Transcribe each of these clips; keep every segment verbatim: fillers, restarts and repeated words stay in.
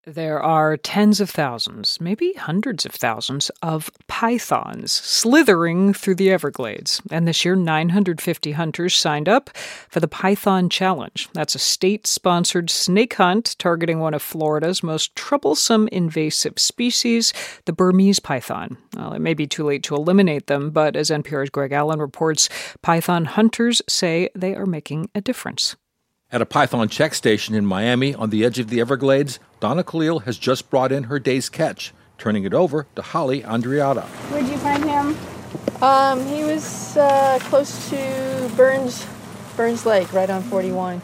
There are tens of thousands, maybe hundreds of thousands, of pythons slithering through the Everglades. And this year, nine hundred fifty hunters signed up for the Python Challenge. That's a state-sponsored snake hunt targeting one of Florida's most troublesome invasive species, the Burmese python. Well, it may be too late to eliminate them, but as N P R's Greg Allen reports, python hunters say they are making a difference. At a python check station in Miami on the edge of the Everglades, Donna Khalil has just brought in her day's catch, turning it over to Holly Andreatta. Where'd you find him? Um, he was uh, close to Burns, Burns Lake, right on forty-one.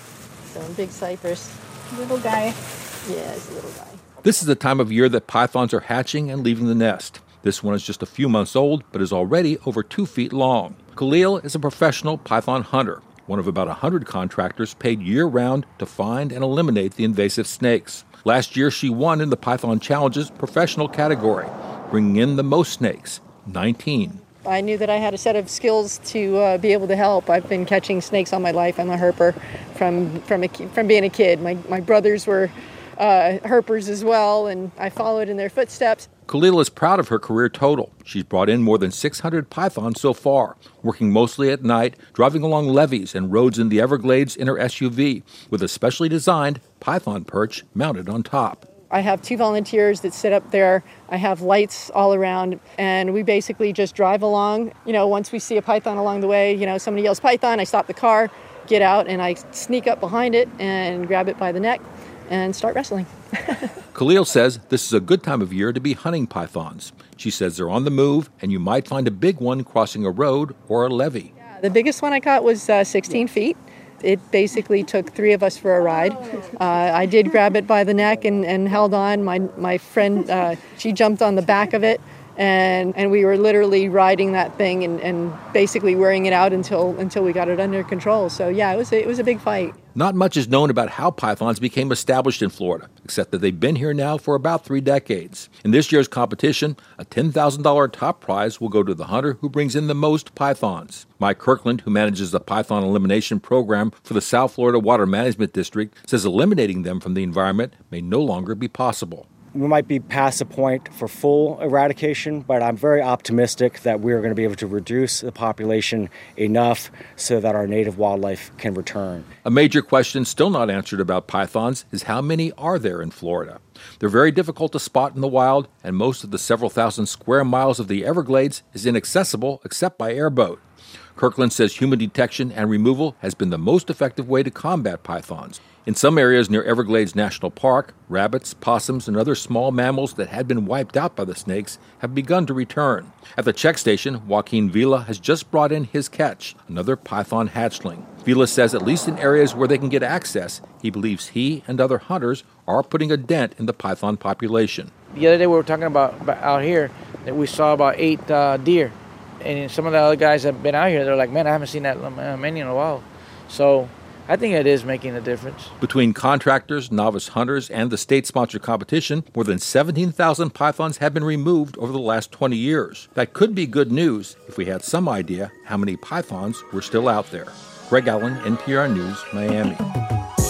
So in Big Cypress. Little guy. Yeah, he's a little guy. This is the time of year that pythons are hatching and leaving the nest. This one is just a few months old, but is already over two feet long. Khalil is a professional python hunter, one of about one hundred contractors paid year-round to find and eliminate the invasive snakes. Last year, she won in the Python Challenge's professional category, bringing in the most snakes, nineteen. I knew that I had a set of skills to uh, be able to help. I've been catching snakes all my life. I'm a herper from from a, from being a kid. My, my brothers were uh, herpers as well, and I followed in their footsteps. Khalil is proud of her career total. She's brought in more than six hundred pythons so far, working mostly at night, driving along levees and roads in the Everglades in her S U V, with a specially designed python perch mounted on top. I have two volunteers that sit up there. I have lights all around, and we basically just drive along. You know, once we see a python along the way, you know, somebody yells python, I stop the car, get out, and I sneak up behind it and grab it by the neck and start wrestling. Khalil says this is a good time of year to be hunting pythons. She says they're on the move, and you might find a big one crossing a road or a levee. Yeah, the biggest one I caught was uh, sixteen feet. It basically took three of us for a ride. Uh, I did grab it by the neck and, and held on. My my friend, uh, she jumped on the back of it, and, and we were literally riding that thing and, and basically wearing it out until until we got it under control. So yeah, it was a, it was a big fight. Not much is known about how pythons became established in Florida, except that they've been here now for about three decades. In this year's competition, a ten thousand dollars top prize will go to the hunter who brings in the most pythons. Mike Kirkland, who manages the python elimination program for the South Florida Water Management District, says eliminating them from the environment may no longer be possible. We might be past the point for full eradication, but I'm very optimistic that we're going to be able to reduce the population enough so that our native wildlife can return. A major question still not answered about pythons is how many are there in Florida? They're very difficult to spot in the wild, and most of the several thousand square miles of the Everglades is inaccessible except by airboat. Kirkland says human detection and removal has been the most effective way to combat pythons. In some areas near Everglades National Park, rabbits, possums, and other small mammals that had been wiped out by the snakes have begun to return. At the check station, Joaquin Vila has just brought in his catch, another python hatchling. Vila says at least in areas where they can get access, he believes he and other hunters are putting a dent in the python population. The other day we were talking about, about out here that we saw about eight uh, deer. And some of the other guys that have been out here, they're like, man, I haven't seen that many in a while. So I think it is making a difference. Between contractors, novice hunters, and the state-sponsored competition, more than seventeen thousand pythons have been removed over the last twenty years. That could be good news if we had some idea how many pythons were still out there. Greg Allen, N P R News, Miami.